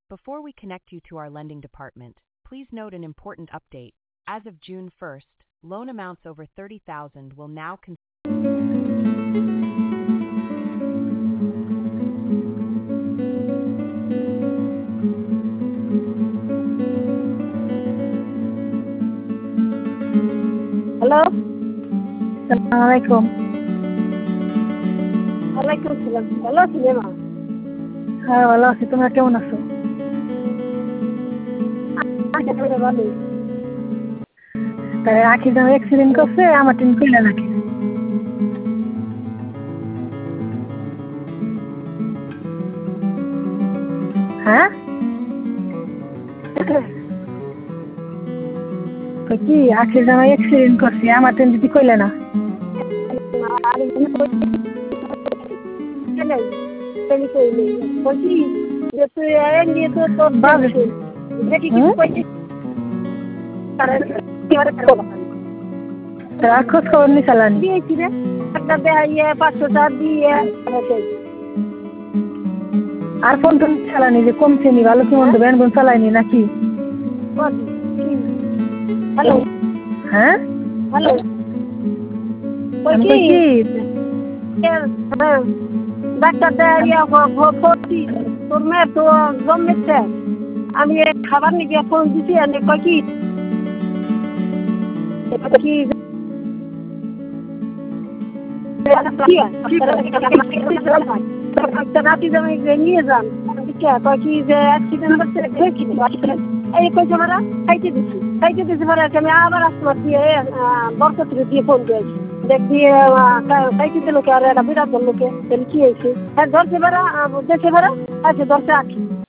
Before we connect you to our lending department, please note an important update. As of June 1st, loan amounts over 30,000 will now hello, আসসালামু আলাইকুম। ওয়ালাইকুম সালাম। ভালো আছি রে মা? হ্যাঁ, ভালো আছি। তোমরা কেমন আছো? ভালোই। তাই আখি যখন অ্যাক্সিডেন্ট করছে আমার টিম কইলে নাকি? হ্যাঁ, তো কি আখি যখন অ্যাক্সিডেন্ট করছে আমার টিম দিদি কইলে না? তারা খোঁজ খবর নি চালানি? দিয়েছি রে, একটা দিয়ে 500 দিয়ে আর ফোন টোন চালানি যে কমছে নি? ভালো কি মন্দ ব্যান বোন চালাইনি নাকি? হ্যালো হ্যাঁ, হ্যালো, আমি কই কি ডাক্তার দেয় ভর্তি তোর মেয়ে তো জন্মেছে। আমি খাবার নিয়ে ফোন দিছি এনে কয় কি রাতি জমে নিয়ে যান কয় কি যে অ্যাক্সিডেন্ট হচ্ছে এই কইছে মারা খাইতে দিছি মারা আমি আবার আসতে দিয়ে বরকত দিয়ে ফোন দিয়েছি দেখ দিয়ে খাইতে দিল কে আর একটা বিরাট লোকে কি হয়েছে ধরছে বেড়া দেখে বেড়া আছে ধরছে আখি